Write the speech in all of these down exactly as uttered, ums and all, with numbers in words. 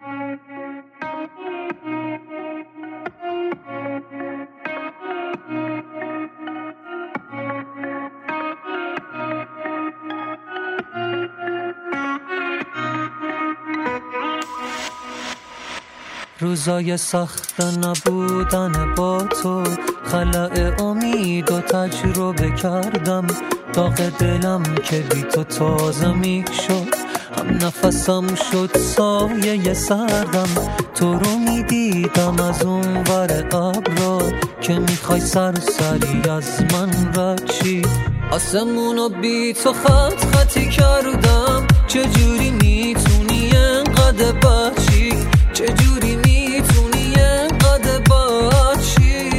روزای سخت نبودن با تو، خلأ امید و تجربه کردم. داغ دلم که بی تو تازه می شد، هم نفسم شد سایه سردم. تو رو می دیدم از اون ور ابرا که میخوای سرسری از من رد شی. آسمونو بی تو خط خطی کردم. چجوری میتونی انقدر بچی؟ چجوری میتونی انقدر بچی؟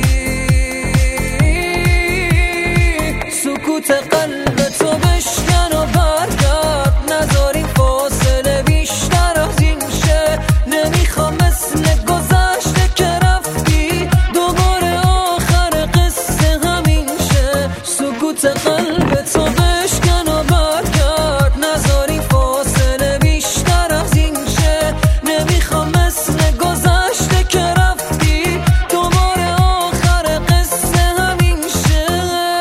سکوت قلب تو بشکن و برگرد، نذار این فاصله بیشتر از این شه. نمیخوام مثل گذشته که رفتی دوباره آخر قصه همین شه. سکوت قلب تو بشکن و برگرد، نذار این فاصله بیشتر از این شه. نمیخوام مثل گذشته که رفتی دوباره آخر قصه همین شه.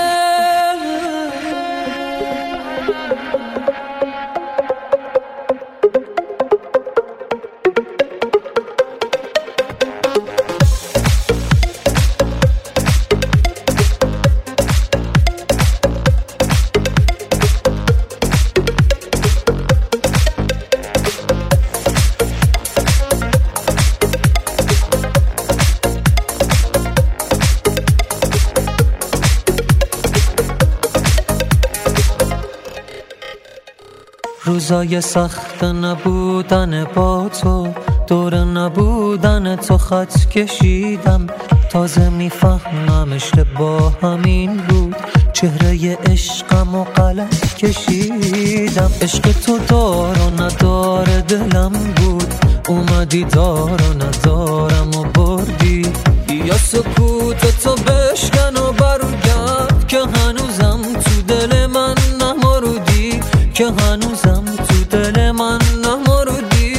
روزای سخت نبودن با تو، دور نبودن تو خط کشیدم. تازه میفهمم اشتباه همین بود، چهره عشقم و غلط کشیدم. عشق تو دار و ندار دلم بود، اومدی دار و ندارم و بردی. یا سکوت تو بشکن و برگرد که هنوزم تو دل من نمردی، که هنوزم تو دل من نمردی.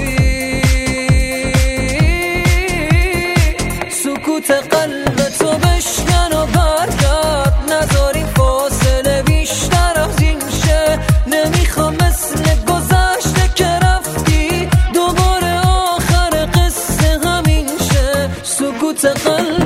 سکوت قلب تو بشکن و برگرد، نذار این فاصله بیشتر از این شه. نمیخوام مثل گذشته که رفتی دوباره آخر قصه همین شه. سکوت قلب